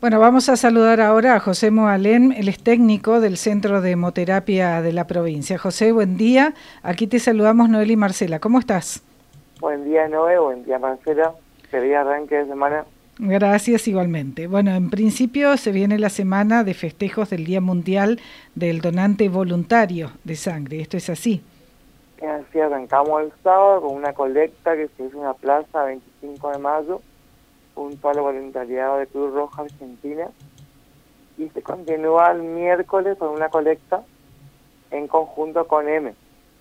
Bueno, vamos a saludar ahora a José Moalem, él es técnico del Centro de Hemoterapia de la provincia. José, buen día. Aquí te saludamos Noel y Marcela. ¿Cómo estás? Buen día, Noé. Buen día, Marcela. Feliz arranque de semana. Gracias, igualmente. Bueno, en principio se viene la semana de festejos del Día Mundial del Donante Voluntario de Sangre. ¿Esto es así? Así arrancamos el sábado con una colecta que se hizo en la plaza 25 de mayo, junto al voluntariado de Cruz Roja Argentina. Y se continúa el miércoles con una colecta en conjunto con M.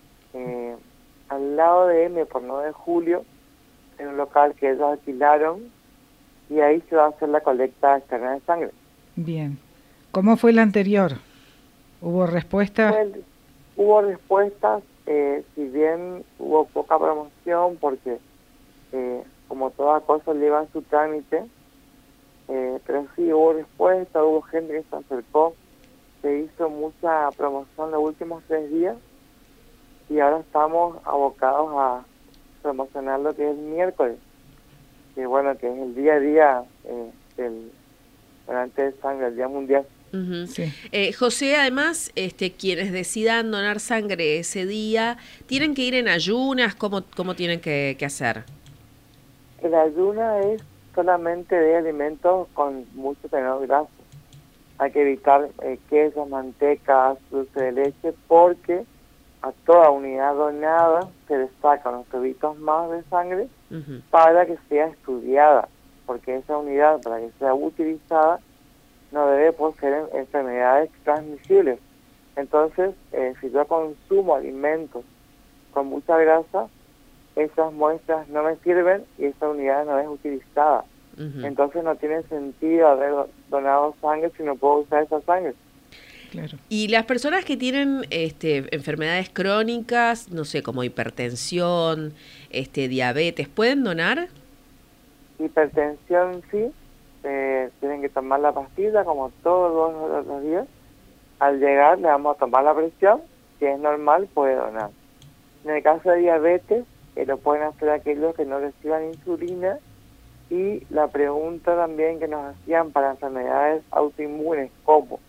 Al lado de M, por 9 de julio, en un local que ellos alquilaron, y ahí se va a hacer la colecta externa de sangre. Bien. ¿Cómo fue la anterior? ¿Hubo respuesta? Hubo respuestas, si bien hubo poca promoción, porque como toda cosa lleva su trámite, pero sí hubo respuesta, hubo gente que se acercó, se hizo mucha promoción los últimos 3 días, y ahora estamos abocados a promocionar lo que es el miércoles, que bueno, que es el día a día del donante de sangre, el Día Mundial. Sí. José, además, quienes decidan donar sangre ese día, ¿tienen que ir en ayunas? ¿Cómo tienen que hacer? El ayuno es solamente de alimentos con mucho tenor graso. Hay que evitar quesos, mantecas, dulce de leche, porque a toda unidad donada se le sacan los tubitos más de sangre para que sea estudiada, porque esa unidad, para que sea utilizada, no debe poseer enfermedades transmisibles. Entonces, si yo consumo alimentos con mucha grasa, esas muestras no me sirven y esa unidad no es utilizada. Entonces no tiene sentido haber donado sangre si no puedo usar esa sangre. Claro. Y las personas que tienen enfermedades crónicas, no sé, como hipertensión, diabetes, ¿pueden donar? Hipertensión sí, tienen que tomar la pastilla como todos los días. Al llegar le vamos a tomar la presión, si es normal puede donar. En el caso de diabetes, lo pueden hacer aquellos que no reciban insulina, y la pregunta también que nos hacían para enfermedades autoinmunes como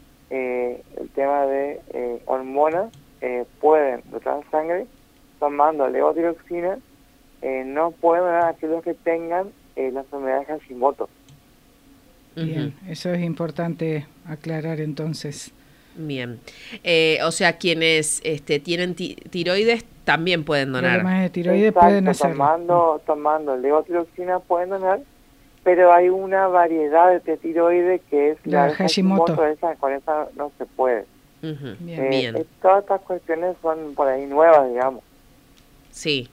el tema de hormonas, pueden donar sangre tomando levotiroxina, no pueden donar aquellos que tengan la enfermedad de Hashimoto. Bien, eso es importante aclarar entonces. Bien. O sea, quienes tienen tiroides también pueden donar. Problemas de tiroides. Exacto, pueden hacerlo. tomando levotiroxina pueden donar, pero hay una variedad de tiroides que es la de Hashimoto, con esa no se puede. Bien. Todas estas cuestiones son por ahí nuevas, digamos. Sí,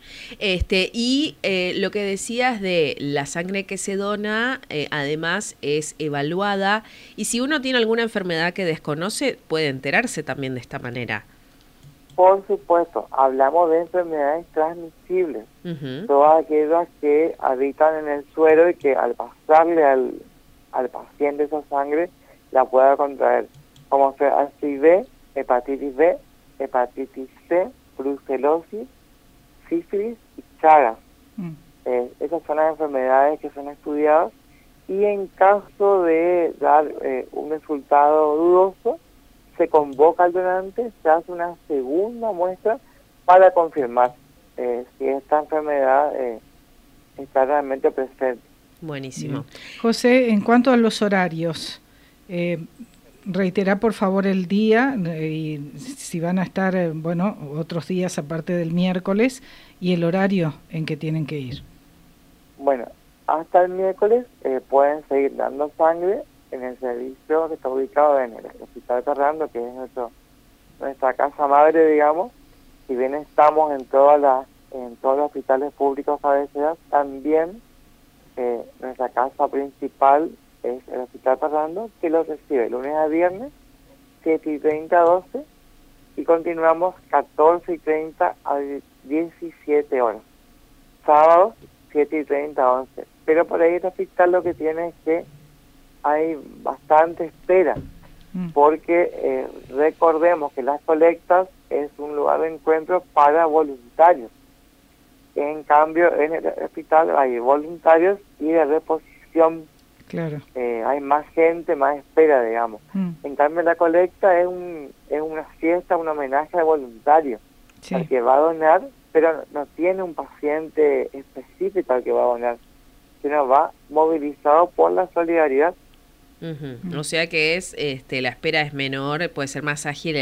y lo que decías de la sangre que se dona, además es evaluada, y si uno tiene alguna enfermedad que desconoce, puede enterarse también de esta manera. Por supuesto, hablamos de enfermedades transmisibles, todas aquellas que habitan en el suero y que al pasarle al paciente esa sangre la pueda contraer, como sea HIV, hepatitis B, hepatitis C, brucelosis, sífilis y Chagas. Esas son las enfermedades que son estudiadas, y en caso de dar un resultado dudoso, se convoca al donante, se hace una segunda muestra para confirmar si esta enfermedad está realmente presente. Buenísimo. José, en cuanto a los horarios, reitera por favor el día y si van a estar, otros días aparte del miércoles, y el horario en que tienen que ir. Bueno, hasta el miércoles pueden seguir dando sangre en el servicio que está ubicado en el Hospital Fernando, que es nuestra casa madre, digamos. Si bien estamos en todos los hospitales públicos cabeceras, también nuestra casa principal es el Hospital Fernando, que los recibe lunes a viernes, 7:30 a 12, y continuamos 14:30 a 17 horas. Sábados, 7:30 a 11. Pero por ahí el hospital lo que tiene es que hay bastante espera, porque recordemos que las colectas es un lugar de encuentro para voluntarios. En cambio, en el hospital hay voluntarios y de reposición Claro. Hay más gente, más espera, digamos. En cambio, la colecta es una fiesta, un homenaje al voluntario, Sí. al que va a donar, pero no tiene un paciente específico al que va a donar, sino va movilizado por la solidaridad. O sea que es la espera es menor, puede ser más ágil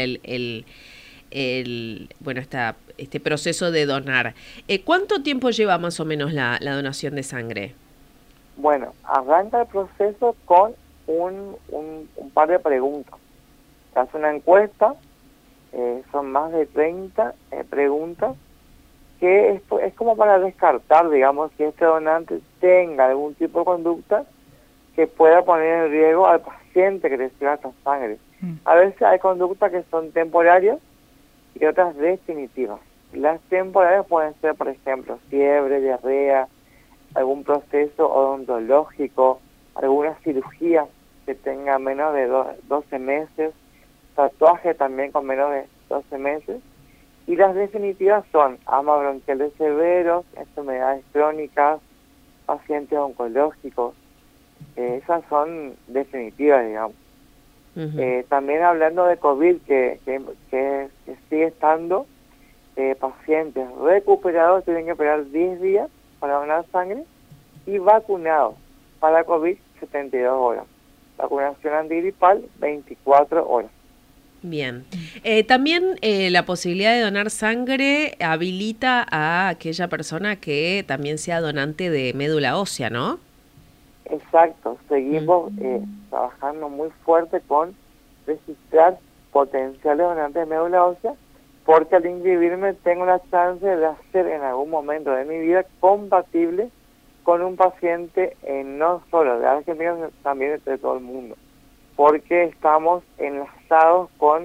bueno, este proceso de donar. ¿Cuánto tiempo lleva más o menos la donación de sangre? Bueno, arranca el proceso con un par de preguntas. Se hace una encuesta, son más de 30 preguntas, que es como para descartar, digamos, que este donante tenga algún tipo de conducta que pueda poner en riesgo al paciente que reciba esta sangre. A veces hay conductas que son temporarias y otras definitivas. Las temporarias pueden ser, por ejemplo, fiebre, diarrea, algún proceso odontológico, alguna cirugía que tenga menos de 12 meses, tatuaje también con menos de 12 meses, y las definitivas son asma bronquiales severos, enfermedades crónicas, pacientes oncológicos. Esas son definitivas, digamos. También hablando de COVID, que sigue estando, pacientes recuperados tienen que esperar 10 días para donar sangre, y vacunados para COVID 72 horas. Vacunación antigripal 24 horas. Bien. También la posibilidad de donar sangre habilita a aquella persona que también sea donante de médula ósea, ¿no? Exacto. Seguimos trabajando muy fuerte con registrar potenciales donantes de médula ósea, porque al inscribirme tengo la chance de hacer en algún momento de mi vida compatible con un paciente no solo de Argentina, sino también de todo el mundo, porque estamos enlazados con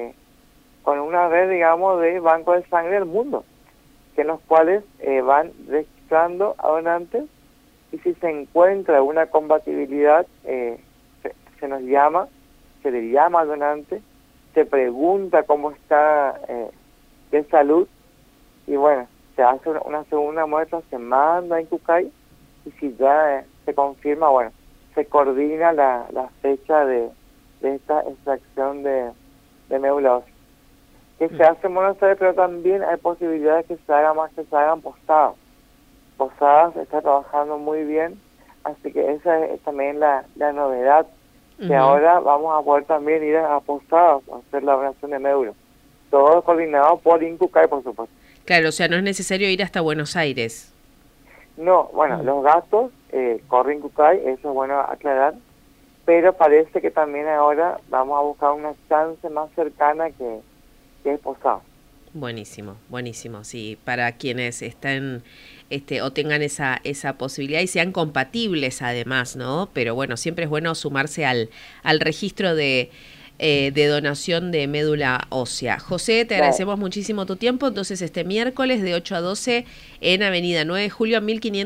una red, digamos, de bancos de sangre del mundo, en los cuales van registrando a donantes, y si se encuentra alguna compatibilidad, se nos llama, se le llama al donante, se pregunta cómo está de salud, y bueno, se hace una segunda muestra, se manda a Incucay, y si ya se confirma, bueno, se coordina la fecha de esta extracción de médula ósea, que se hace en Buenos Aires, pero también hay posibilidades que se hagan más, que se hagan posadas. Posadas está trabajando muy bien, así que esa es también la novedad, que ahora vamos a poder también ir a Posadas a hacer la donación de médula. Todo coordinado por Incucay, por supuesto. Claro, o sea, no es necesario ir hasta Buenos Aires. No, bueno, los gastos corre Incucay, eso es bueno aclarar, pero parece que también ahora vamos a buscar una chance más cercana que es Posadas. Buenísimo, buenísimo, sí, para quienes estén o tengan esa posibilidad y sean compatibles además, ¿no? Pero bueno, siempre es bueno sumarse al registro de donación de médula ósea. José, te agradecemos muchísimo tu tiempo. Entonces, este miércoles de 8 a 12 en Avenida 9 de Julio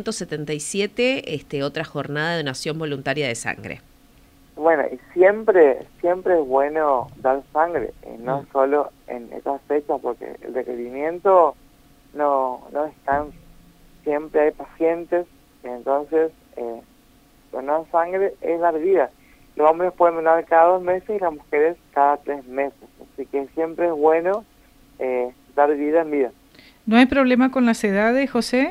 1577, otra jornada de donación voluntaria de sangre. Bueno, y siempre es bueno dar sangre, no solo en estas fechas, porque el requerimiento no descansa. Siempre hay pacientes, entonces donar sangre es dar vida. Los hombres pueden donar cada 2 meses y las mujeres cada 3 meses. Así que siempre es bueno dar vida en vida. ¿No hay problema con las edades, José?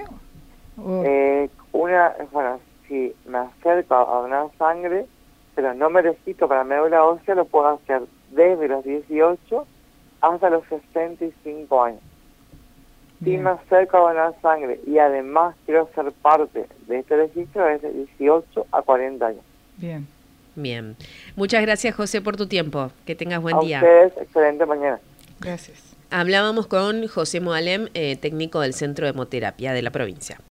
Bueno, si me acerco a donar sangre, pero no me registro para médula ósea, lo puedo hacer desde los 18 hasta los 65 años. Si me acerco a donar sangre y además quiero ser parte de este registro, es de 18 a 40 años. Bien. Bien. Muchas gracias, José, por tu tiempo. Que tengas buen día. A ustedes, excelente mañana. Gracias. Hablábamos con José Moalem, técnico del Centro de Hemoterapia de la provincia.